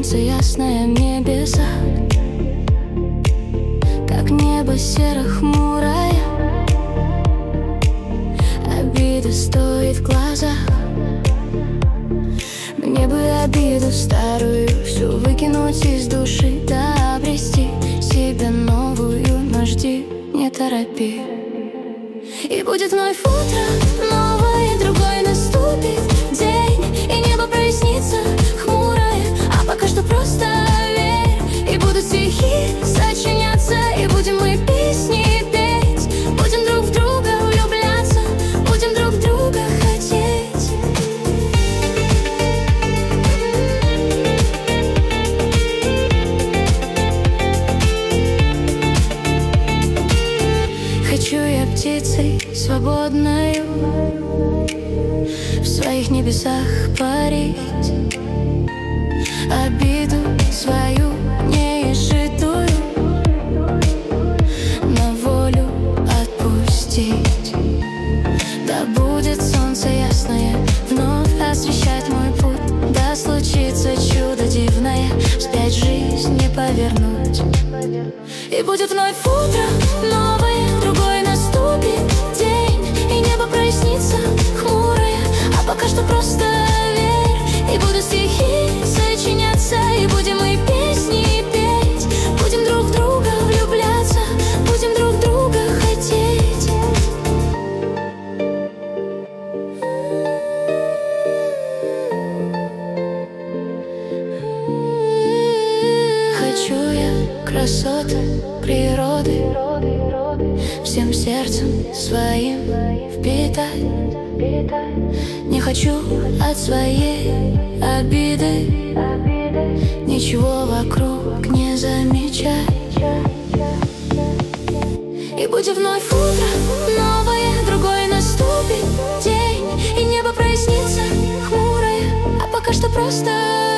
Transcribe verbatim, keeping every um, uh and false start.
солнце ясное в небесах, как небо серо-хмурое, обида стоит в глазах. Мне бы обиду старую всю выкинуть из души, да обрести себе новую, но жди, не торопи. И будет вновь утро новое, другой наступит день, и небо прояснится хмурое, а пока что просто верь. И будут стихи сочиняться, и будем мы песни петь, будем друг в друга влюбляться, будем друг друга хотеть. Хочу я птицей свободною в своих небесах парить, обиду свою неизжитую на волю отпустить. Да будет солнце ясное вновь освещать мой путь, да случится чудо дивное, вспять жизнь не повернуть. И будет вновь утро новое, другой наступит день, и небо прояснится хмурое, а пока что просто верь. И будут стихи сочиняться, и будем мы песни петь, будем друг в друга влюбляться, будем друг друга хотеть. Хочу я красоты природы всем сердцем своим впитать. Не хочу от своей обиды ничего вокруг не замечать. И будет вновь утро новое, другой наступит день, и небо прояснится хмурое, а пока что просто